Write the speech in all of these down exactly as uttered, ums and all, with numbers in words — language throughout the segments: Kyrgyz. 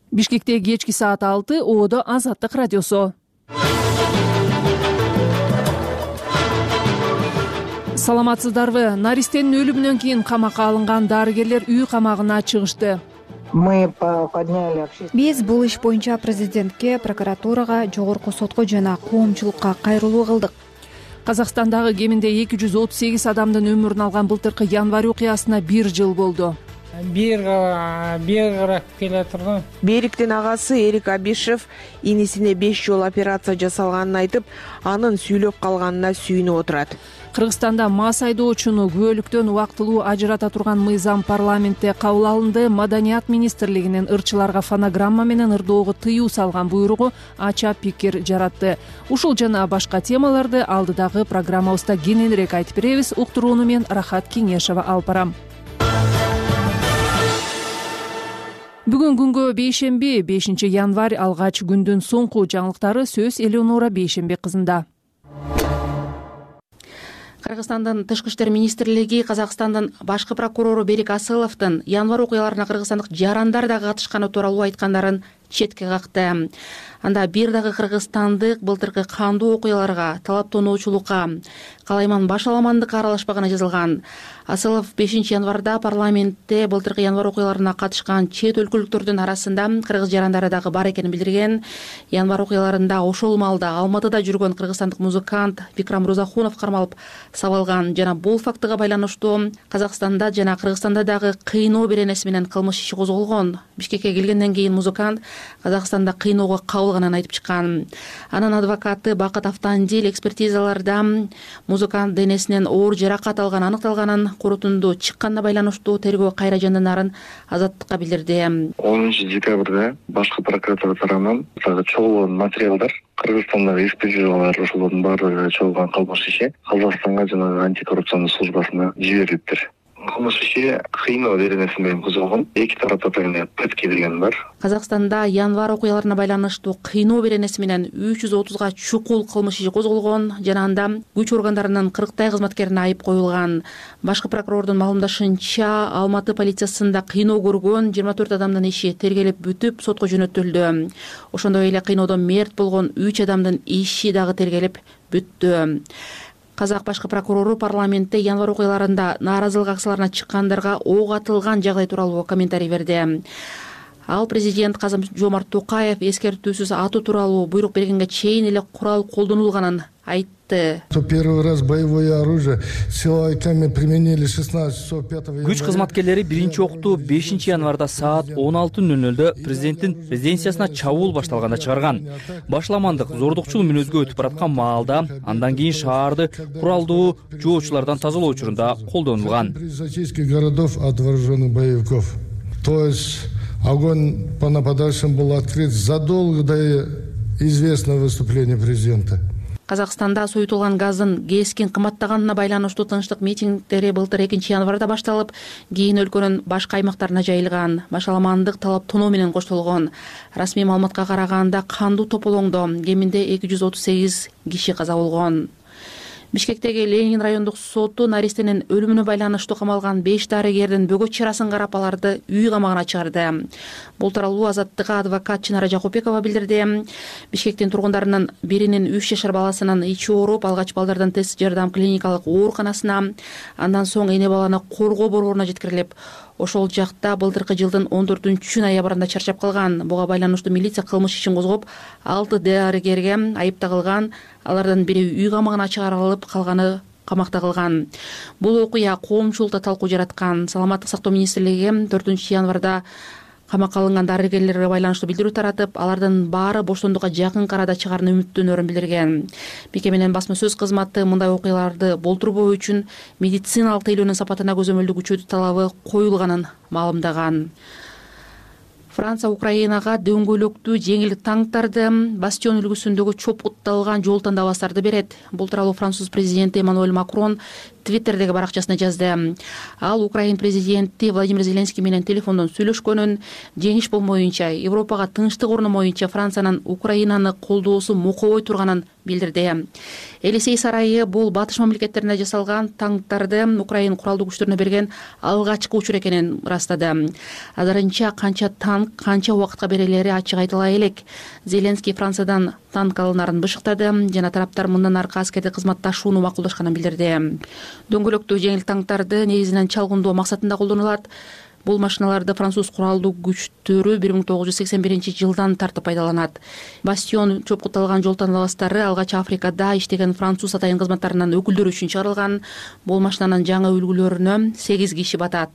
Бишкекте кечки саат алты, Оодо Азаттык радиосу. Саламатсыздарбы? Наристенин өлүмүнөн кийин камакка алынган дарыгерлер үй камагына чыгышты. Мы подняли общественность. Биз бул иш боюнча президентке, прокуратурага, жогорку сотко жана коомчулукка кайрылуу кылдык. Казакстандагы кеминде эки жүз отуз сегиз адамдын өмүрүн алган былтыркы январь окуясына бир жыл болду. Бир бир карап келе турду. Бериктин агасы Эрик Абишев инисине беш жолу операция жасалганын айтып, анын сүйлөп калганына сүйүнүп отурат. Кыргызстанда мас айдоочуну күбөлүктөн убактылуу ажырата турган мыйзам парламентте кабыл алынды. Маданият министрлигинин ырчыларга фонограмма менен ырдоого тыюу салган буйругу ача пикир жаратты. Ушул жана башка темаларды алдыдагы программабызда кененирээк айтып беребиз. Уктурууну мен Рахат Кеңешова алып барам. Бүгүн күнгө бейшемби, бешинчи январь алгач күндүн соңку жаңылыктары сөз Элеонора Бейшембек кызында. Кыргызстандын Тышкы иштер министрлиги Казакстандын башкы прокурору Берик Асыловдун январь окуяларына кыргызстандык жарандар да катышканы тууралуу айткандарын четке какты. Анда бир дагы кыргызстандык былтыркы кандуу окуяларга, талаптоонуучулукка, калайман башаламандыкка аралашпаганы жазылган. Асылов бешинчи январда парламентте былтыркы январь окуяларына катышкан чет өлкөлүктөрдүн арасында кыргыз жарандары дагы бар экенин билдирген. Январь окуяларында ошол маалда Алматыда жүргөн кыргызстандык музыкант Бикрам Розахунов кармалып сабалган жана бул фактыга байланыштуу Казакстанда жана Кыргызстанда дагы кыйноо беренеси менен кылмыш иши козголгон. Бишкекке келгенден кийин музыкант Казакстанда кыйноого кабылганын айтып чыккан. Анын адвокаты Бакыт Автандил экспертизаларда музыкант денесинен оор жаракат алган аныкталганын, корутунду чыкканына байланыштуу тергөө кайра жандандарын Азаттыкка билдирди. онунчу декабрда башкы прокуратура тарабынан чогулган материалдар Кыргызстандагы экспертизалар ошолордун баардыгы чогулган кылмыш иши Казакстанга жана антикоррупциялык службасына жиберилиптир. Кылмыш иши кыйноо беренеси менен козголгон. Эки тарапта тең петке деген бар. Казакстанда январь окуяларына байланыштуу кыйноо беренеси менен үч жүз отузга чукул кылмыш иши козголгон жана анда күч органдарынын кырктай кызматкерине айып коюлган. Башкы прокурордун маалымдашынча, Алматы полициясында кыйноо көргөн жыйырма төрт адамдын иши тергелип бүтүп сотко жөнөтүлдү. Ошондой эле кыйноодон мерт болгон үч адамдын иши дагы тергелип бүттү. Казак башкы прокурору парламентте январь окуяларында нааразылык акцияларына чыккандарга ок атылган жагдай тууралуу комментарий берди. Ал президент Касым-Жомарт Токаев эскертүүсүз атуу тууралуу буйрук бергенге чейин эле курал колдонулганын айтты. Первый раз боевое оружие силовиками применили шестнадцать часов пятого января. Күч кызматкерлери биринчи окту бешинчи январда саат он алты нөл нөлдө президенттин резиденциясына чабуул башталганда чыгарган. Башламандык зордукчул мүнөзгө өтүп бараткан маалда андан кийин шаарды куралдуу жоочулардан тазалоо учурунда колдонулган. Городов от вооруженных боевиков. То есть огонь по нападавшим был открыт задолго до известного выступления президента. Казакстанда соютулган газдын кескин кымбаттаганына байланыштуу тынчтык митингдери былтыр экинчи январда башталып, кийин өлкөнүн башка аймактарына жайылган. Башаламандык талаптоноо менен коштолгон. Расмий маалыматка караганда кандуу тополоңдо кеминде эки жүз отуз сегиз киши каза болгон. Бишкектеги Ленин райондук соту наристенин өлүмүнө байланыштуу камалган беш дарыгердин бөгөт чарасын карап аларды үй камагына чыгарды. Бул тууралуу Азаттыкка адвокат Чынара Жакупбекова билдирди. Бишкектин тургундарынын биринин үч жашар баласынын ичи ооруп, алгач балдардан тест жардам клиникалык ооруканасына, андан соң эне баланы коргоо борборуна жеткирилип, ошол жакта былтыркы жылдын он төртүнчү ноябрында чарчап калган. Буга байланыштуу милиция кылмыш ишин козгоп, алты дарыгерге айып тагылган. Алардан бири үй камагына чыгарылып, калганы камакта калган. Бул окуя коомчулукта талкуу жараткан. Саламаттык сактоо министрлиги төртүнчү январда камакка алынган дарыгерлерге байланыштуу билдирүү таратып, алардын баары боштондукка жакын арада чыгарына үмүттөнөрүн билдирген. Мекеменин басма сөз кызматы мындай окуяларды болтурбоо үчүн медициналык тейлөөнүн сапатына көзөмөлдү күчөтүү талабы коюлганын маалымдаган. Франция Украинага дөңгөлөктүү жеңил танктарды, бастион үлгүсүндөгү чопутталган жол тандабастарды берет. Бул тууралуу француз президенти Эммануэль Макрон твиттердеги баракчасына жазды. Ал Украин президенти Владимир Зеленский менен телефондон сүйлөшкөнүн, жеңиш болмоюнча, Европага тынчтык орномоюнча Франциянын Украинаны колдоосу мокобой турганын билдирди. Елисей сарайы бул батыш мамлекеттеринде жасалган танктарды Украин куралдуу күчтөрүнө берген алгачкы учур экенин ырастады. Азырынча канча танк, канча убакытка берилери ачык айтыла элек. Зеленский Франциядан танк алынарын бышыктады жана тараптар мындан аркы аскердик кызматташууну макулдашканын билдирди. Дөңгөлөктүү жеңил танктарды негизинен чалгындоо максатында колдонулат. Бул машиналарды француз куралдуу күчтөрү бир миң тогуз жүз сексен биринчи жылдан тартып пайдаланат. Бастион чопкуталган жол таныбастары алгач Африкада иштеген француз атайын кызматтарынын өкүлдөрү үчүн чыгарылган. Бул машинанын жаңы үлгүлөрүнө сегиз киши батат.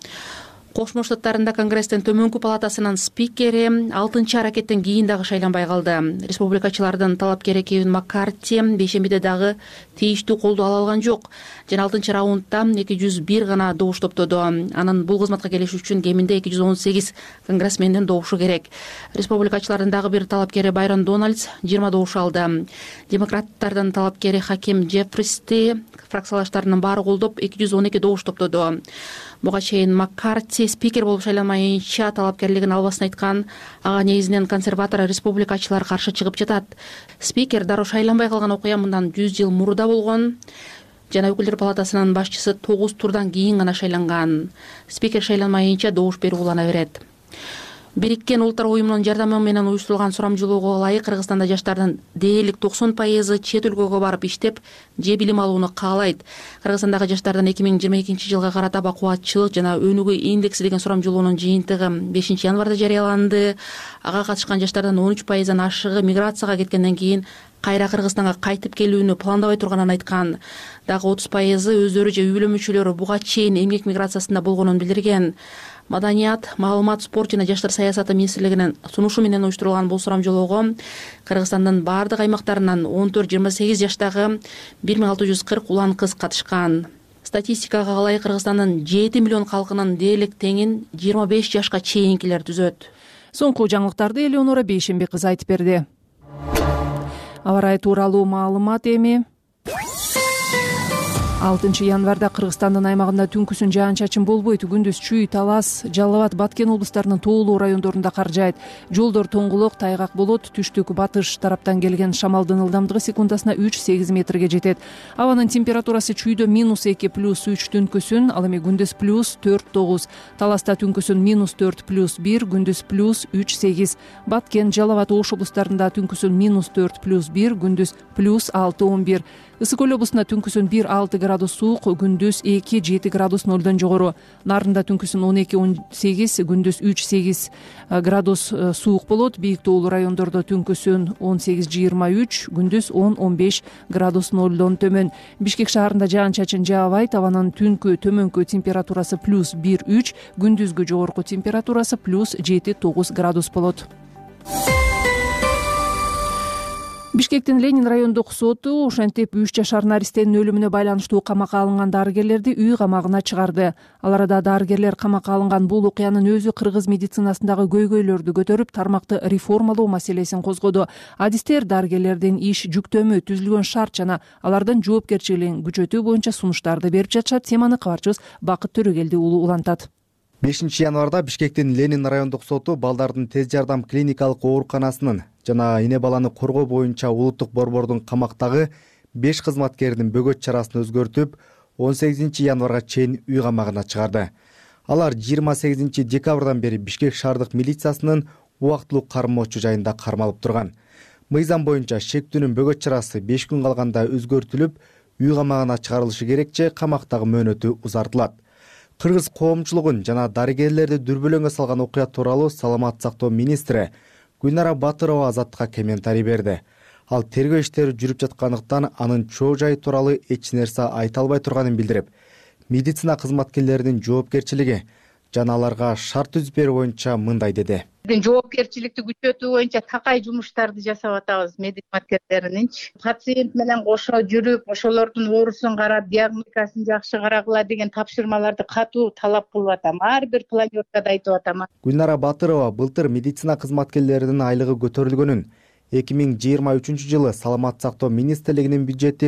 Кошмо Штаттарында Конгресстин төмөнкү палатасынын спикери алтынчы аракеттен кийин дагы шайланбай калды. Республикачылардын талапкери Кевин Маккарти бейшембиде дагы тийиштүү колдоо ала алган жок. Жана алтынчы раундда эки жүз бир гана добуш топтоду. Анын бул кызматка келиш үчүн кеминде эки жүз он сегиз конгрессмендин добушу керек. Республикачылардын дагы бир талапкери Байрон Дональдс жыйырма добуш алды. Демократтардын талапкери Хаким Джеффристи фракциялаштарынын баары колдоп эки жүз он эки добуш топтоду. Буга чейин Маккарти спикер болуп шайланмайынча талапкерлигин албасын айткан. Ага негизинен консерватор республикачылар каршы чыгып жатат. Спикер дароо шайланбай калган окуя мындан жүз жыл мурда болгон. Жана өкүлдөр палатасынын башчысы тогуз турдан кийин гана шайланган. Спикер шайланмайынча добуш берүү улана берет. Бириккен Улуттар уюмунун жардамы менен уюштурулган сурамжылоого ылайык Кыргызстанда жаштардын дээрлик токсон пайызы чет өлкөгө барып иштеп, же билим алууну каалайт. Кыргызстандагы жаштардын эки миң жыйырма экинчи жылга карата бакубатчылык жана өнүгүү индекси деген сурамжылоонун жыйынтыгы бешинчи январда жарыяланды. Ага катышкан жаштардын он үч пайыздан ашыгы миграцияга кеткенден кийин кайра Кыргызстанга кайтып келүүнү пландабай турганын айткан. Дагы отуз пайызы өздөрү же үй бүлө мүчөлөрү буга чейин эмгек миграциясында болгонун билдирген. Маданият, маалымат, спорт жана жаштар саясаты министрлигинин сунушу менен уюштурулган бул сурамжылоого Кыргызстандын бардык аймактарынан он төрт жыйырма сегиз жаштагы бир миң алты жүз кырк улан кыз катышкан. Статистикага ылайык Кыргызстандын жети миллион калкынын дээрлик теңин жыйырма беш жашка чейинкилер түзөт. Соңку жаңылыктарды Элеонора Бейшембек кызы айтып берди. Аба ырайы тууралуу маалымат эми. алтынчы январда Кыргызстандын аймагында түнкүсүн жаан-чачын болбойт. Күндүз Чүй, Талас, Жалал абад, Баткен облустарынын тоолуу райондорунда кар жаайт. Жолдор тоңгулок, тайгак болот. Түштүк батыш тараптан келген шамалдын ылдамдыгы секундасына үч сегиз метрге жетет. Абанын температурасы Чүйдө минус эки плюс үч түнкүсүн, ал эми күндүз плюс төрт тогуз. Таласта түнкүсүн минус төрт плюс бир, күндүз плюс үч сегиз. Баткен, Жалал абад, Ош облустарында түнкүсүн минус төрт плюс бир, күндүз плюс алты он бир. Ысык көл облусунда түнкүсүн бир алты градус суук, күндүз эки жети градус нолдон жогору. Нарында түнкүсүн он эки он сегиз, күндүз үч сегиз градус суук болот. Бийик тоолуу райондордо түнкүсүн он сегиз жыйырма үч, күндүз он он беш градус нолдон төмөн. Бишкек шаарында жаан-чачын жаабайт. Абанын түнкү төмөнкү температурасы плюс бир үч, күндүзгү жогорку температурасы плюс жети тогуз градус болот. Бишкектин Ленин райондук соту ошентип үч жашар наристенин өлүмүнө байланыштуу камакка алынган дарыгерлерди үй камагына чыгарды. Ал арада дарыгерлер камакка алынган бул окуянын өзү кыргыз медицинасындагы көйгөйлөрдү көтөрүп, тармакты реформалоо маселесин козгоду. Адистер дарыгерлердин иш жүктөмү, түзүлгөн шарт жана алардын жоопкерчилигин күчөтүү боюнча сунуштарды берип жатышат. Теманы кабарчыбыз Бакыт Төрөгелди уулу улантат. бешинчи январда Бишкектин Ленин райондук соту балдардын тез жардам клиникалык ооруканасынын жана эне баланы коргоо боюнча улуттук борбордун камактагы беш кызматкеринин бөгөт чарасын өзгөртүп, он сегизинчи январга чейин үй камагына чыгарды. Алар жыйырма сегизинчи декабрдан бери Бишкек шаардык милициясынын убактылуу кармоочу жайында кармалып турган. Мыйзам боюнча шектүүнүн бөгөт чарасы беш күн калганда өзгөртүлүп, үй камагына чыгарылышы керек же камактагы мөөнөтү узартылат. Кыргыз коомчулугун жана дарыгерлерди дүрбөлөңгө салган окуя тууралуу Саламат сактоо министри Гүлнара Батырова Азаттыкка комментарий берди. Ал тергөө иштери жүрүп жаткандыктан анын чоо жайы тууралуу эч нерсе айта албай турганын билдирип, медицина кызматкерлеринин жоопкерчилиги жана аларга шарт түзүп берүү боюнча мындай деди. Жоопкерчиликти күчөтүү боюнча такай жумуштарды жасап атабыз медикматкерлерининчи. Пациент менен кошо жүрүп, ошолордун оорусун карап, диагностикасын жакшы карагыла деген тапшырмаларды катуу талап кылып атам. Ар бир планёркада айтып атам. Гүлнара Батырова былтыр медицина кызматкерлеринин айлыгы көтөрүлгөнүн, эки миң жыйырма үчүнчү жылы Саламат сактоо министрлигинин бюджети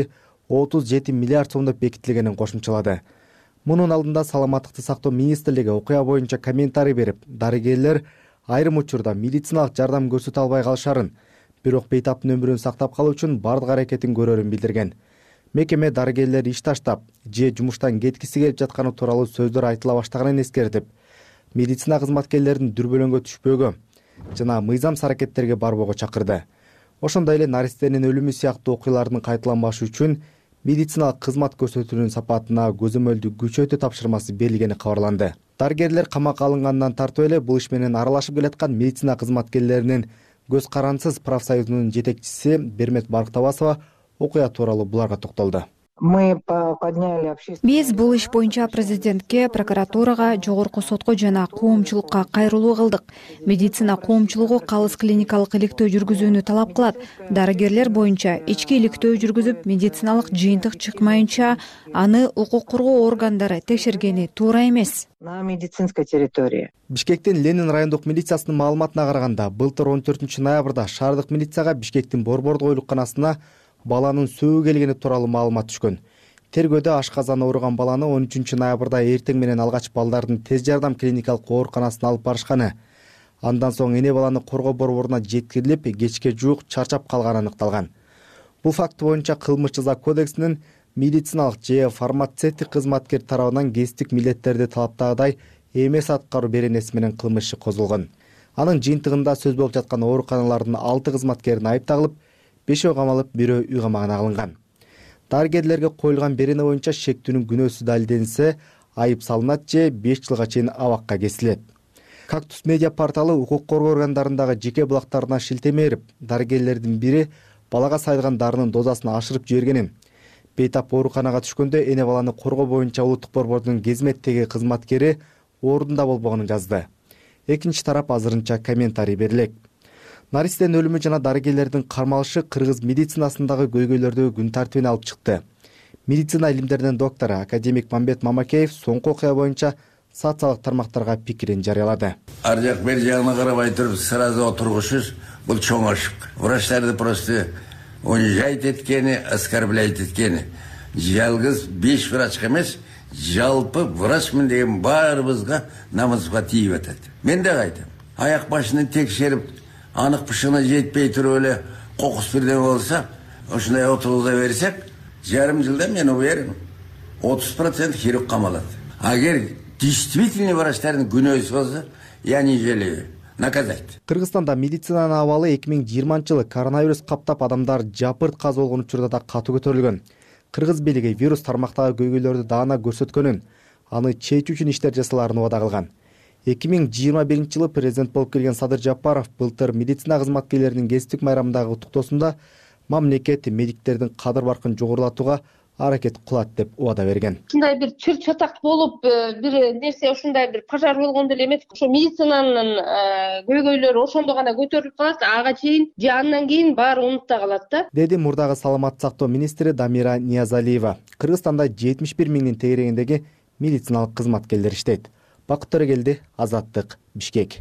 отуз жети миллиард сомдоп бекитилгенин кошумчалады. Мунун алдында саламаттыкты сактоо министрлиги окуя боюнча комментарий берип, дарыгерлер айрым учурда медициналык жардам көрсөтө албай калышарын, бирок бейтаптын өмүрүн сактап калуу үчүн бардык аракетин көрөрүн билдирген. Мекеме дарыгерлер иш таштап, же жумуштан кеткиси келип жатканы тууралуу сөздөр айтыла баштаганын эскертип, медицина кызматкерлерин дүрбөлөңгө түшпөөгө жана мыйзамсыз аракеттерге барбоого чакырды. Ошондой эле наристенин өлүмү сыяктуу окуялардын кайталанбашы үчүн медициналык кызмат көрсөтүүнүн сапатына көзөмөлдү күчөтүү тапшырмасы берилгени кабарланды. Дарыгерлер камакка алынгандан тартып эле бул иш менен аралашып келаткан медицина кызматкерлеринин көз карансыз профсоюзунун жетекчиси Бермет Барктабасова окуя тууралуу буларга токтолду. Мы подняли общественность. Биз бул иш боюнча президентке, прокуратурага, жогорку сотко жана коомчулукка кайрылуу кылдык. Медицина коомчулугу калыс клиникалык иликтөө жүргүзүүнү талап кылат. Дарыгерлер боюнча ички иликтөө жүргүзүп, медициналык жыйынтык чыкмайынча аны укук коргоо органдары текшергени туура эмес. На медицинской территории. Бишкектин Ленин райондук милициясынын маалыматына караганда, былтыр он төртүнчү ноябрда шаардык милицияга Бишкектин Борбордук ойлукканасына баланын сөөү келгени тууралуу маалымат түшкөн. Тергөөдө ашказан ооруган баланы он үчүнчү ноябрда эртең менен алгач балдардын тез жардам клиникалык ооруканасына алып барышканы. Андан соң эне баланы коргоо борборуна жеткирилип, кечке жуук чарчап калганы аныкталган. Бул факт боюнча кылмыш жаза кодексинин медициналык же фармацевтик кызматкер тарабынан кесиптик милдеттерди талаптагыдай эмес аткаруу беренеси менен кылмыш иши козулган. Анын жыйынтыгында сөз болуп жаткан ооруканалардын алты кызматкерин айыпталып, бешөө камалып, бирөө үй камагына алынган. Дарыгерлерге коюлган берене боюнча шектүүнүн күнөөсү далилденсе, айып салынат же беш жылга чейин абакка кесилет. Кактус медиа порталы укук коргоо органдарындагы жеке булактарына шилтеме берип, дарыгерлердин бири балага сайылган дарынын дозасын ашырып жибергенин, бейтап ооруканага түшкөндө эне баланы коргоо боюнча улуттук борбордун кызметтеги кызматкери ордунда болбогонун жазды. Экинчи тарап азырынча комментарий берилет. Наристенин өлүмү жана дарыгерлердин кармалышы кыргыз медицинасындагы көйгөйлөрдү күн тартибине алып чыкты. Медицина илимдеринин доктору академик Мамбет Мамакеев соңку окуя боюнча социалдык тармактарга пикирин жарыялады. Ар жак бер жагына карабай туруп сразу отургушуз бул чоң ошук. Врачтарды просто унижать эткени, оскорблять эткени. Жалгыз беш врачка эмес, жалпы врачмын деген баарыбызга намыска тийип атат. Мен да айтам, аяк башын текшерип, анык пышыгына жетпей туруп эле кокус бирдеме болсо, ушундай отургуза берсек, жарым жылда мен уверен, отуз процент хирург камалат. Агер действительно врачтардын күнөөсү болсо, я не жалею. Наказать. Кыргызстанда медицинанын абалы эки миң жыйырманчы жылы коронавирус каптап адамдар жапырт каза болгон учурда да катуу көтөрүлгөн. Кыргыз бийлиги вирус тармактагы көйгөйлөрдү даана көрсөткөнүн, аны чечүү үчүн иштер жасаларын убада кылган. эки миң жыйырма биринчи жылы президент болуп келген Садыр Жапаров былтыр медицина кызматкерлеринин кесиптик майрамындагы куттуктоосунда мамлекет медиктердин кадыр баркын жогорулатууга аракет кылат деп убада берген. Ушундай бир чыр чатак болуп, бир нерсе ушундай бир пожар болгондо эле эмес, ошо медицинанын көйгөйлөрү ошондо гана көтөрүлүп калат, ага чейин же андан кийин баары унутта калат да. Деди мурдагы саламаттык сактоо министри Дамира Ниязалиева. Кыргызстанда жетимиш бир миңдин тегерегиндеги медициналык кызматкерлер иштейт. Бакыт Төрөгелди, Азаттык, Бишкек.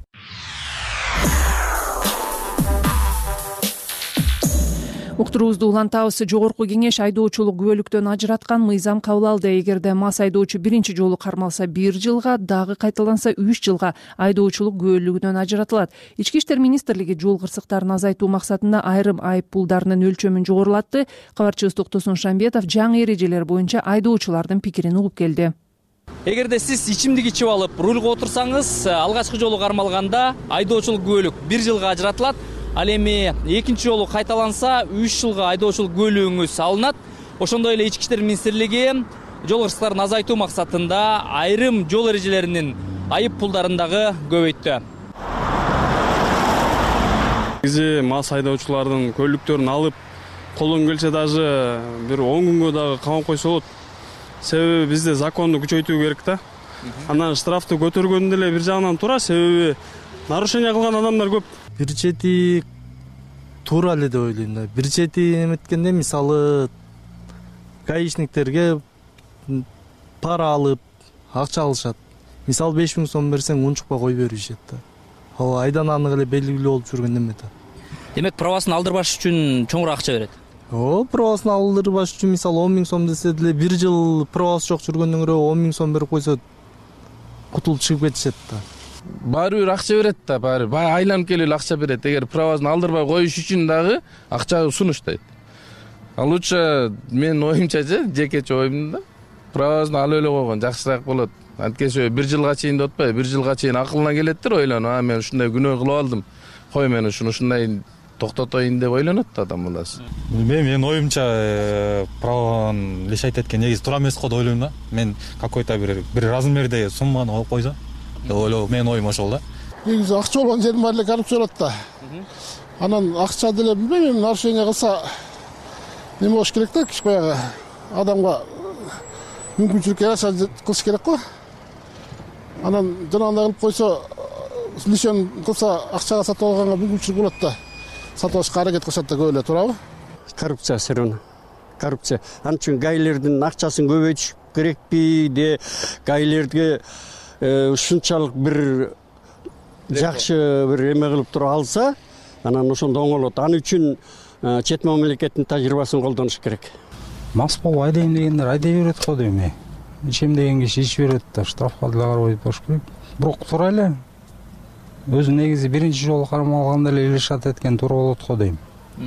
Уктуруубузду улантабыз. Жогорку кеңеш айдоочулук күбөлүктөн ажыраткан мыйзам кабыл алды. Эгерде мас айдоочу биринчи жолу кармалса бир жылга, дагы кайталанса үч жылга айдоочулук күбөлүгүнөн ажыратылат. Ички иштер министрлиги жол кырсыктарын азайтуу максатында айрым айып пулдарынын өлчөмүн жогорулатты. Кабарчыбыз Токтосун Шамбетов жаңы эрежелер боюнча айдоочулардын пикирин угуп келди. Эгерде сиз ичимдик ичип алып рульга отурсаңыз, алгачкы жолу кармалганда айдоочулук күбөлүк бир жылга ажыратылат. Ал эми экинчи жолу кайталанса үч жылга айдоочулук күбөлүгүңүз алынат. Ошондой эле Ички иштер министрлиги жол кырсыктарын азайтуу максатында айрым жол эрежелеринин айып пулдарын дагы көбөйттү. Бизи мас айдоочулардын көлүктөрүн алып, колдон келсе даже бир он күнгө дагы камап койсо болот. Себеби бизде законду күчөйтүү керек да. Анан штрафты көтөргөн деле бир жагынан туура, себеби нарушение кылган адамдар көп. Бир чети туура эле деп ойлойм да. Бир чети эметкенде мисалы гаишниктерге пара алып, акча алышат. Мисалы беш миң сом берсең унчукпа кой беришет да. Ал айдан анык эле белгилүү болуп жүргөн эме да. Демек правасын алдырбаш үчүн чоңураак акча берет. ооба правасын алдырбаш үчүн мисалы он миң сом десе деле бир жыл правасы жок жүргөндөн көрө он миң сом берип койсо кутулуп чыгып кетишет да. Баары бир акча берет да, баары баары айланып келип эле акча берет. Эгер правасын алдырбай коюш үчүн дагы акча сунуштайт. Ал лучше менин оюмчачы, жекече оюм да, правасын алып эле койгон жакшыраак болот. Анткени бир жылга чейин деп атпайбы, бир жылга чейин акылына келеттир, ойлонуп, а мен ушундай күнөө кылып алдым. Кой мен ушуну ушундай токтотоюн деп ойлонот да адам баласы. Менин оюмча праваны лишайт эткен негизи туура эмес го деп ойлойм да. Мен какой-то бир бир размерде сумманы коюп койсо деп ойлоо, менин оюм ошол да. Негизи акча болгон жердин баары эле коррупция болот да. Анан акча деле билбейм, нарушение кылса неме болуш керек да, баягы адамга мүмкүнчүлүк яраша кылыш керек го. Анан жанагындай кылып койсо, лишен кылса акчага сатып алганга мүмкүнчүлүк болот да. Сатып алышка аракет кылышат да, көп эле, туурабы? Коррупция все равно. Коррупция. Анын үчүн гаилердин акчасын көбөйтүш керекпи де, гаилерге ушунчалык бир жакшы бир эме кылып туруп алса, анан ошондо оңолот. Аны үчүн чет мамлекеттин тажрыйбасын колдонуш керек. Мас болуп айдайм дегендер айдай берет го дейм. Ичем деген киши ичип берет да, штрафка деле карабай туруш керек. Бирок туура эле. Өзү негизи биринчи жолу кармалганда эле илишат эткен туура болот го дейм.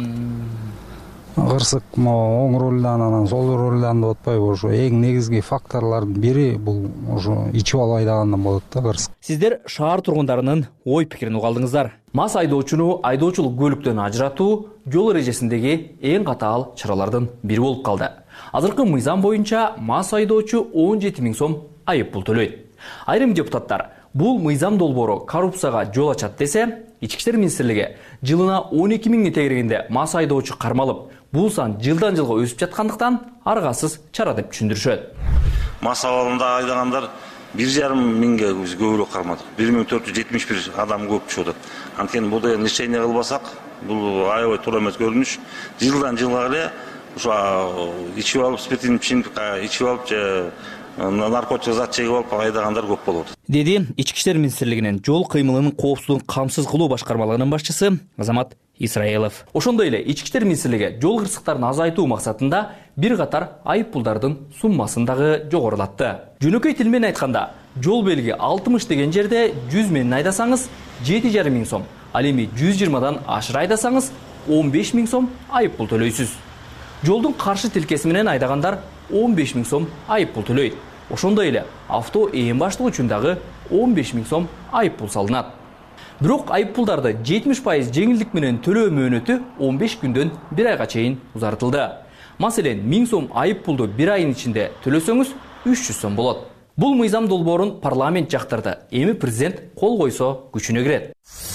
Кырсык могу оң ролдан анан сол ролдан деп атпайбы, ошо эң негизги факторлордун бири бул ошо ичип алып айдагандан болот да, кырсык. Сиздер шаар тургундарынын ой пикирин угалдыңыздар. Мас айдоочуну айдоочулук көлүктөн ажыратуу жол эрежесиндеги эң катаал чаралардын бири болуп калды. Азыркы мыйзам боюнча мас айдоочу он жети миң сом айып пул төлөйт. Айрым депутаттар бул мыйзам долбоору коррупцияга жол ачат десе, Ички иштер министрлиги жылына он эки миңди тегерегенде мас айдоочу кармалып, бул сан жылдан жылга өсүп жаткандыктан аргасыз чара деп түшүндүрүшөт. Мас абалында айдагандар бир жарым миңге көбүрөөк кармадык. бир миң төрт жүз жетимиш бир адам көп түшүп атат. Анткени бул деген решение кылбасак, бул аябай туура эмес көрүнүш. Жылдан жылга эле ошо ичип алып, спиртин ичимдик ичип алып же наркотик зат чегип алып айдагандар көп болот. Деди Ички иштер министрлигинин жол кыймылынын коопсуздугун камсыз кылуу башкармалыгынын башчысы Азамат Исраилов. Ошондой эле Ички иштер министрлиги жол кырсыктарын азайтуу максатында бир катар айып пулдардын суммасын дагы жогорулатты. Жөнөкөй тил менен айтканда, жол белги алтымыш деген жерде жүз менен айдасаңыз жети жарым миң сом, ал эми жүз жыйырмадан ашыра айдасаңыз он беш миң сом айып пул төлөйсүз. Жолдун каршы тилкеси менен айдагандар он беш миң сом айып пул төлөйт. Ошондой эле авто ээн баштыгы үчүн дагы он беш миң сом айып пул салынат. Бирок айып пулдарды жетимиш пайыз жеңилдик менен төлөө мөөнөтү он беш күндөн бир айга чейин узартылды. Маселен, миң сом айып пулду бир айдын ичинде төлөсөңүз үч жүз сом болот. Бул мыйзам долбоорун парламент жактырды. Эми президент кол койсо күчүнө кирет.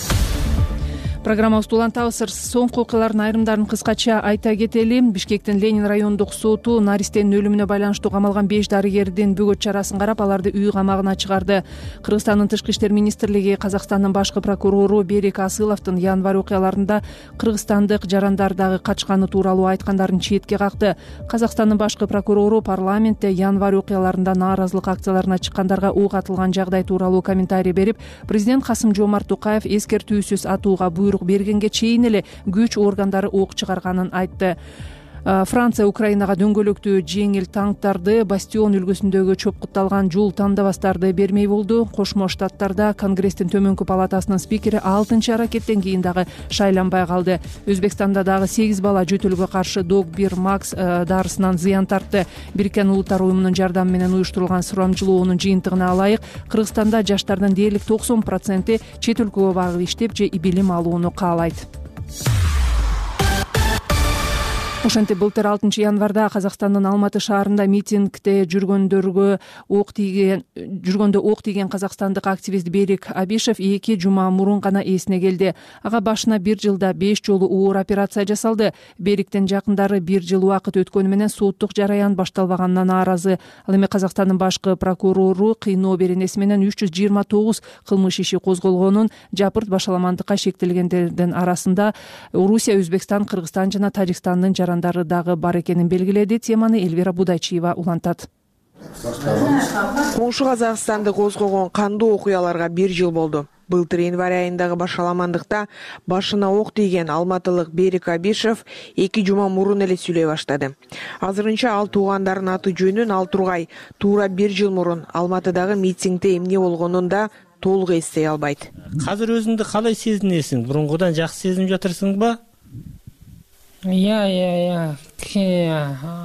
Программабызды улантабыз. Соңку окуялардын айрымдарын кыскача айта кетели. Бишкектин Ленин райондук соту наристенин өлүмүнө байланыштуу камалган беш дарыгердин бөгөт чарасын карап, аларды үй камагына чыгарды. Кыргызстандын тышкы иштер министрлиги Казакстандын башкы прокурору Берик Асыловдун январь окуяларында кыргызстандык жарандар дагы качканы тууралуу айткандарын четке какты. Казакстандын башкы прокурору парламентте январь окуяларында нааразылык акцияларына чыккандарга ук атылган жагдай тууралуу комментарий берип, президент Касым-Жомарт Токаев эскертүүсүз атууга буйрук бергенге чейин эле күч органдары ок чыгарганын айтты. Франция Украинага дөңгөлөктүү жеңил танктарды, Бастион үлгүсүндөгү чопкутталган жул тандабастарды бермей болду. Кошмо Штаттарда Конгресстин төмөнкү палатасынын спикери алтынчы аракеттен кийин дагы шайланбай калды. Өзбекстанда дагы сегиз бала жөтөлгө каршы Дог бир Макс дарысынан зыян тартты. Бириккен Улуттар уюмунун жардамы менен уюштурулган сурамчылоонун жыйынтыгына ылайык, Кыргызстанда жаштардын дээрлик токсон проценти чет өлкөгө барып иштеп же билим алууну каалайт. Ошентип былтыр алтынчы январда Казакстандын Алматы шаарында митингде жүргөндөргө ок тийген жүргөндө ок тийген казакстандык активист Берик Абишев эки жума мурун гана эсине келди. Ага башына бир жылда беш жолу оор операция жасалды. Бериктин жакындары бир жыл убакыт өткөнү менен соттук жараян башталбаганына нааразы. Ал эми Казакстандын башкы прокурору кыйноо беренеси менен үч жүз жыйырма тогуз кылмыш иши козголгонун, жапырт башаламандыкка шектелгендердин арасында Орусия, Өзбекстан, Кыргызстан жана Тажикстандын жарандары дагы бар экенин белгиледи. Теманы Эльвира Будайчиева улантат. Коңшу Казакстанды козгогон кандуу окуяларга бир жыл болду. Былтыр январь айындагы башаламандыкта башына ок тийген алматылык Берик Абишев эки жума мурун эле сүйлөй баштады. Азырынча ал туугандарынын аты жөнүн ал тургай туура бир жыл мурун Алматыдагы митингде эмне болгонун да толук эстей албайт. Азыр өзүңдү калай сезинесиң? Мурункудан жакшы сезинип жатырсыңбы? Иә, иә, иә.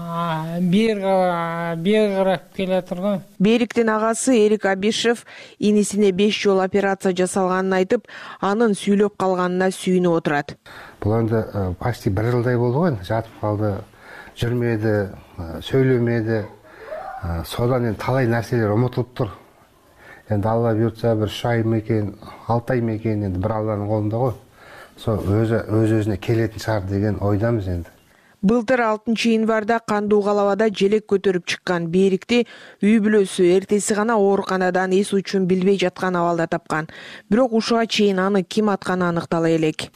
Бир бир карап келе турган. Бериктин агасы Эрик Абишев инисине беш жолу операция жасалганын айтып, анын сүйлөп калганына сүйүнүп отурат. Бул энди почти бир жылдай болду го, жатып калды, жүрмөдү, сүйлөмөдү. Содан энди талай нерселер унутулуп тур. Енді Алла бұйыртса бір үш ай ма екен, алты ай ма екен, енді бір Алланың қолында ғой. Сол өз-өзіне келетін шығар деген ойдамыз енді. Былтыр алтынчы январда кандуу калабада желек көтөрүп чыккан Берикти үй бүлөсү эртеси гана ооруканадан эс учун билбей жаткан абалда тапкан. Бирок ушуга чейин аны ким атканы аныктала элек.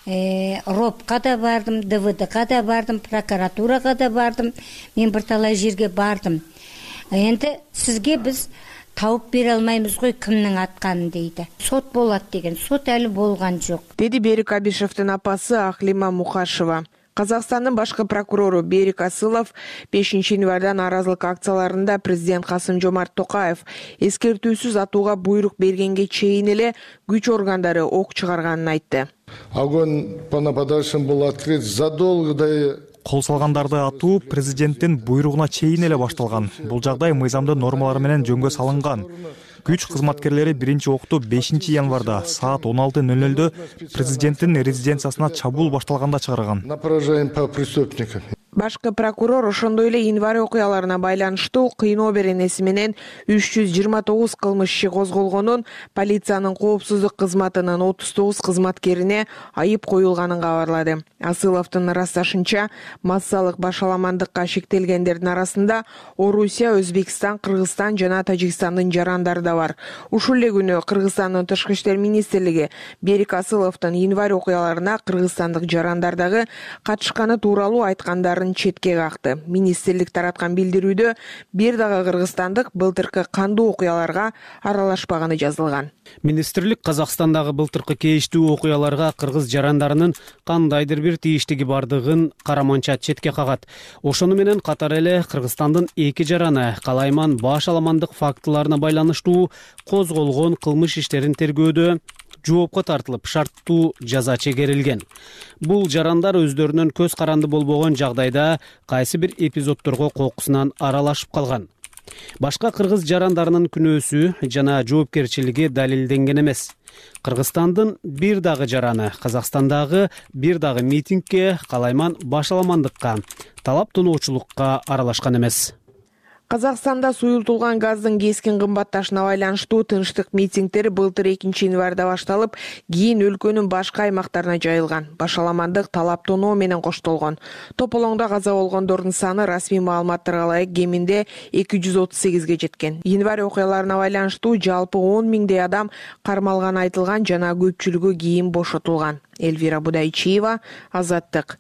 ропка да бардым, дэ вэ дэга да бардым, прокуратурага да бардым. Мен бир талай жерге бардым. Енді сізге біз тауып бере алмаймыз ғой кімнің атканын дейді. Сот болат деген, сот әлі болған жоқ. Деди Берик Абишевтин апасы Ахлима Мухашева. Казакстандын башкы прокурору Берик Асылов бешинчи январда нааразылык акцияларында президент Касым-Жомарт Токаев эскертүүсүз атууга буйрук бергенге чейин эле күч органдары ок чыгарганын айтты. Огонь по нападавшим был открыт задолго до Кол салгандарды атуу президенттин буйругуна чейин эле башталган. Бул жагдай мыйзамдын нормалары менен жөнгө салынган. Күч кызматкерлери биринчи окту бешинчи январда саат он алты ноль нольдө президенттин резиденциясына чабуул башталганда чыгарган. На поражение по преступникам. Башкы прокурор ошондой эле январь окуяларына байланыштуу кыйноо беренеси менен үч жүз жыйырма тогуз кылмыш иши козголгонун, полициянын коопсуздук кызматынын отуз тогуз кызматкерине айып коюлганын кабарлады. Асыловдун ырасташынча, массалык башаламандыкка шектелгендердин арасында Орусия, Өзбекстан, Кыргызстан жана Тажикстандын жарандары да бар. Ушул эле күнү Кыргызстандын Тышкы иштер министрлиги Берик Асыловдун январь окуяларына кыргызстандык жарандардагы катышканы тууралуу айткандарын четке какты. Министрлик тараткан билдирүүдө бир дагы кыргызстандык былтыркы кандуу окуяларга аралашпаганы жазылган. Министрлик Казакстандагы былтыркы кейиштүү окуяларга кыргыз жарандарынын кандайдыр бир тийиштиги бардыгын караманча четке кагат. Ошону менен катар эле Кыргызстандын эки жараны калайман баш аламандык фактыларына байланыштуу козголгон кылмыш иштерин тергөөдө жоопко тартылып, шарттуу жаза чегерилген. Бул жарандар өздөрүнүн көз каранды болбогон жагдайда кайсы бир эпизоддорго кокусунан аралашып калган. Башка кыргыз жарандарынын күнөөсү жана жоопкерчилиги далилденген эмес. Кыргызстандын бир дагы жараны Казакстандагы бир дагы митингге, калайман башаламандыкка, талап тоноочулукка аралашкан эмес. Казакстанда суюлтулган газдын кескин кымбатташына байланыштуу тынчтык митингдер былтыр экинчи январда башталып, кийин өлкөнүн башка аймактарына жайылган. Башаламандык талап тоноо менен коштолгон. Тополоңдо каза болгондордун саны расмий маалыматтарга ылайык кеминде эки жүз отуз сегизге жеткен. Январь окуяларына байланыштуу жалпы он миңдей адам кармалганы айтылган жана көпчүлүгү кийин бошотулган. Эльвира Будайчиева, Азаттык.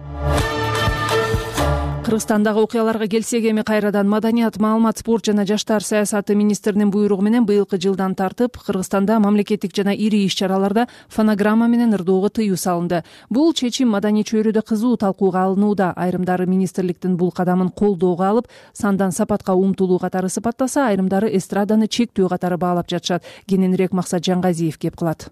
Кыргызстандагы окуяларга келсек, эми кайрадан маданият, маалымат, спорт жана жаштар саясаты министринин буйругу менен быйылкы жылдан тартып Кыргызстанда мамлекеттик жана ири иш-чараларда фонограмма менен ырдоого тыюу салынды. Бул чечим маданий чөйрөдө кызуу талкууга алынууда. Айрымдары министрликтин бул кадамын колдоого алып, сандан сапатка умтулуу катары сыпаттаса, айрымдары эстраданы чектөө катары баалап жатышат. Кененирээк Максат Жаңгазиев кеп кылат.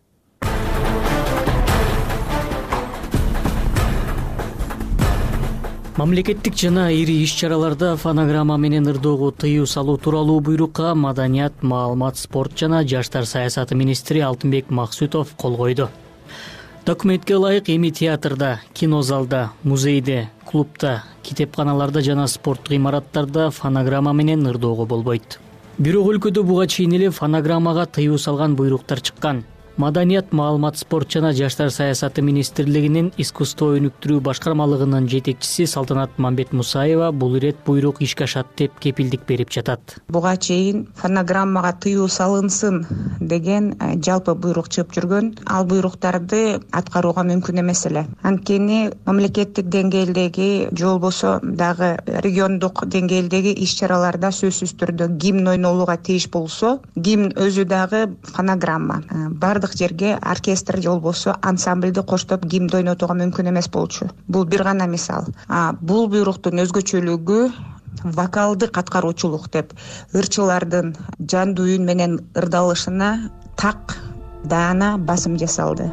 Мамлекеттик жана ири иш-чараларда фонограмма менен ырдоого тыюу салуу тууралуу буйрукка маданият, маалымат, спорт жана жаштар саясаты министри Алтынбек Максутов кол койду. Документке ылайык эми театрда, кинозалда, музейде, клубда, китепканаларда жана спорттук имараттарда фонограмма менен ырдоого болбойт. Бирок өлкөдө буга чейин эле фонограммага тыюу салган буйруктар чыккан. Маданият, маалымат, спорт жана жаштар саясаты министрлигинин искусство өнүктүрүү башкармалыгынын жетекчиси Салтанат Мамбет Мусаева бул ирет буйрук ишке ашат деп кепилдик берип жатат. Буга чейин фонограммага тыюу салынсын деген жалпы буйрук чыгып жүргөн. Ал буйруктарды аткарууга мүмкүн эмес эле. Анткени мамлекеттик деңгээлдеги же болбосо дагы региондук деңгээлдеги иш-чараларда сөзсүз түрдө гимн ойнолууга тийиш болсо, гимн өзү дагы фонограмма. Бардык бардык жерге оркестр же болбосо ансамбльди коштоп гимн ойнотууга мүмкүн эмес болчу. Бул бир гана мисал. А бул буйруктун өзгөчөлүгү вокалдык аткаруучулук деп ырчылардын жандуу үн менен ырдалышына так даана басым жасалды.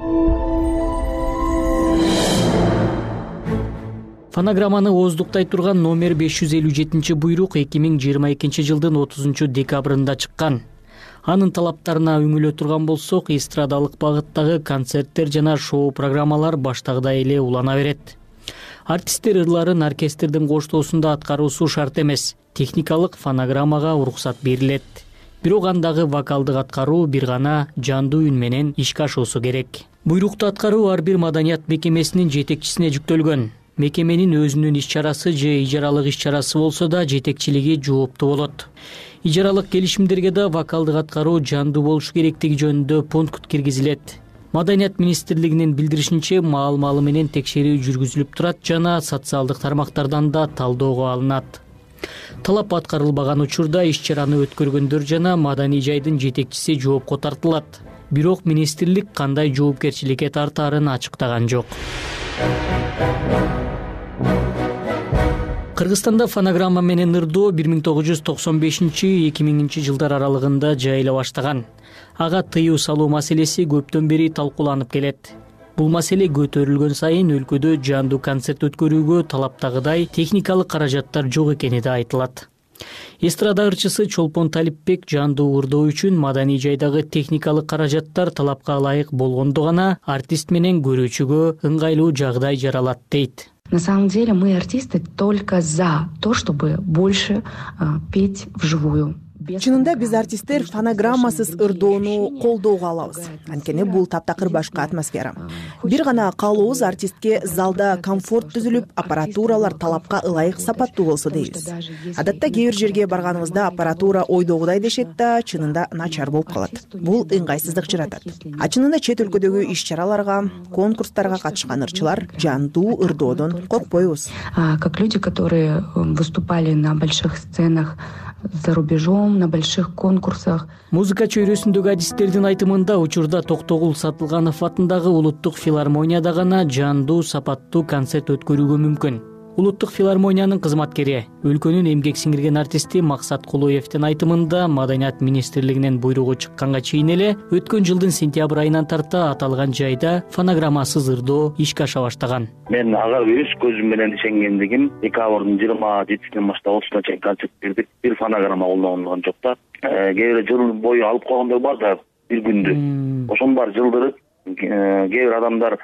Фонограмманы ооздуктай турган номер беш жүз элүү жетинчи буйрук эки миң жыйырма экинчи жылдын отузунчу декабрында чыккан. Анын талаптарына үңүлө турган болсок, эстрадалык багыттагы концерттер жана шоу программалар баштагыдай эле улана берет. Артисттер ырларын оркестрдин коштоосунда аткаруусу шарт эмес. Техникалык фонограммага уруксат берилет. Бирок андагы вокалдык аткаруу бир гана жандуу үн менен ишке ашуусу керек. Буйрукту аткаруу ар бир маданият мекемесинин жетекчисине жүктөлгөн. Мекеменин өзүнүн иш-чарасы же ижаралык иш-чарасы болсо да жетекчилиги жооптуу болот. Ижаралык келишимдерге да вокалдык аткаруу жандуу болушу керектиги жөнүндө пункт киргизилет. Маданият министрлигинин билдиришинче, маал-маалы менен текшерүү жүргүзүлүп турат жана социалдык тармактардан да талоого алынат. Талап аткарылбаган учурда иш-чараны өткөргөндөр жана маданий жайдын жетекчиси жоопко тартылат. Бирок министрлик кандай жоопкерчиликке тартаарын ачыктаган жок. Кыргызстанда фонограмма менен ырдоо бир миң тогуз жүз токсон бешинчи — эки миңинчи жылдар аралыгында жайыла баштаган. Ага тыюу салуу маселеси көптөн бери талкууланып келет. Бул маселе көтөрүлгөн сайын өлкөдө жандуу концерт өткөрүүгө талаптагыдай техникалык каражаттар жок экени да айтылат. Эстрада ырчысы Чолпон Талипбек жандуу ырдоо үчүн маданий жайдагы техникалык каражаттар талапка ылайык болгондо гана артист менен көрүүчүгө ыңгайлуу жагдай жаралат дейт. На самом деле мы, артисты, только за то, чтобы больше а, петь вживую. Чынында биз артисттер фонограммасыз ырдоону колдоого алабыз. Анткени бул таптакыр башка атмосфера. Бир гана каалообуз артистке залда комфорт түзүлүп, аппаратуралар талапка ылайык сапаттуу болсо дейбиз. Адатта кээ бир жерге барганыбызда аппаратура ойдогудай дешет да, чынында начар болуп калат. Бул ыңгайсыздык жаратат. А чынында чет өлкөдөгү иш-чараларга, конкурстарга катышкан ырчылар жандуу ырдоодон коркпойбуз. Как люди, которые выступали на больших сценах за рубежом, на больших конкурсах. Музыка чөйрөсүндөгү адистердин айтымында учурда Токтогул Сатылганов атындагы Улуттук филармонияда гана жандуу сапаттуу концерт өткөрүүгө мүмкүн. Улуттук филармониянын кызматкери, өлкөнүн эмгек сиңирген артисти Максат Кулуевдин айтымында Маданият министрлигинин буйругу чыкканга чейин эле өткөн жылдын сентябрь айынан тарта аталган жайда фонограммасыз ырдоо ишке аша баштаган. Мен ага өз көзүм менен ишенгендигим декабрдын жыйырма жетисинен баштап отузуна чейин концерт бердик. Бир фонограмма колдонулган жок да. Кээ бир жыл бою алып койгондор бар да бир күндү. Ошонун баары жылдырып, кээ бир адамдар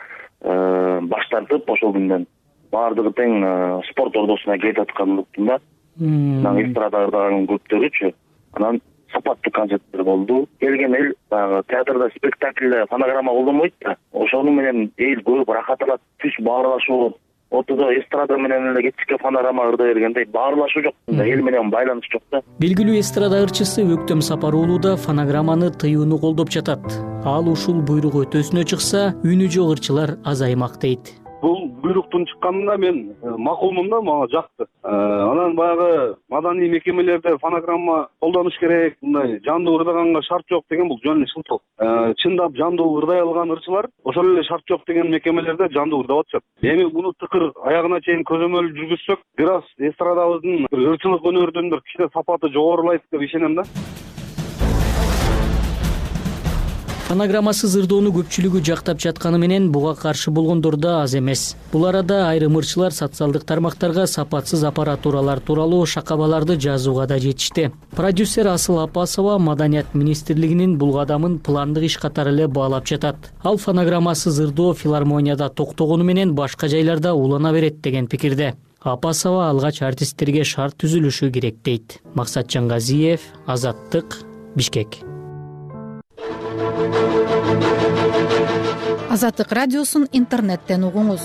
баш тартып ошол күндөн баардыгы тең спорт ордосуна кетип аткандыктан да. Анан эстрада ырдаган көптөрүчү. Анан сапаттуу концерттер болду. Келген эл баягы театрда спектакльде фонограмма колдонбойт да. Ошону менен эл көрүп рахат алат, түз баарлашуу болот. Ортодо эстрада менен эле кечке фонограмма ырдай бергенде баарлашуу жок. Эл менен байланыш жок да. Белгилүү эстрада ырчысы Өктөм Сапар уулу да фонограмманы тыюуну колдоп жатат. Ал ушул буйрук өтөсүнө чыкса, үнү жок ырчылар азаймак дейт. Бул буйруктун чыкканына мен макулмун да, мага жакты. Анан баягы маданий мекемелерде фонограмма колдонуш керек, мындай жандуу ырдаганга шарт жок деген бул жөн шылтоо. Чындап жандуу ырдай алган ырчылар ошол эле шарт жок деген мекемелерде жандуу ырдап атышат. Эми муну тыкыр аягына чейин көзөмөл жүргүзсөк, бир аз эстрадабыздын ырчылык өнөрдүн бир кичине сапаты жогорулайт деп ишенем да. Фонограммасыз ырдоону көпчүлүгү жактап жатканы менен буга каршы болгондор да аз эмес. Бул арада айрым ырчылар социалдык тармактарга сапатсыз аппаратуралар тууралуу шакабаларды жазууга да жетишти. Продюсер Асыл Апасова Маданият министрлигинин бул кадамын пландык иш катары эле баалап жатат. Ал фонограммасыз ырдоо филармонияда токтогону менен башка жайларда улана берет деген пикирде. Апасова алгач артисттерге шарт түзүлүшү керек дейт. Максат Жангазиев, Азаттык, Бишкек. Азаттык радиосун интернеттен угуңуз.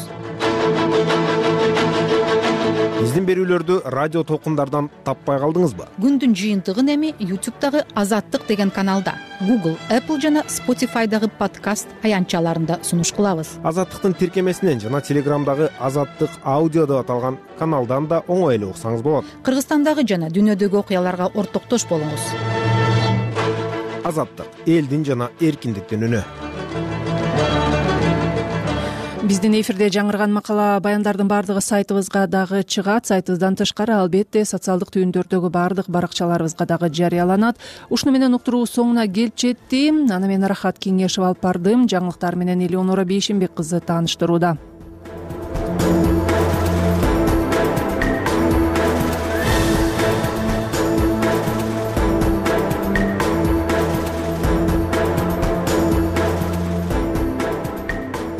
Биздин берүүлөрдү радио толкундардан таппай калдыңызбы? Күндүн жыйынтыгын эми YouTube'дагы Азаттык деген каналда, Google, Apple жана Spotify'дагы подкаст аянтчаларында сунуш кылабыз. Азаттыктын тиркемесинен жана Телеграмдагы Азаттык аудио деп аталган каналдан да оңой эле уксаңыз болот. Кыргызстандагы жана дүйнөдөгү окуяларга ортоктош болуңуз. азаттык элдин жана эркиндиктин үнү. Биздин эфирде жаңырган макала баяндардын баардыгы сайтыбызга дагы чыгат. Сайтыбыздан тышкары албетте социалдык түйүндөрдөгү баардык баракчаларыбызга дагы жарыяланат. Ушуну менен уктуруу соңуна келип жетти. Аны мен Рахат Кеңешев алып бардым. Жаңылыктар менен Элеонора Бейшенбек кызы тааныштырууда.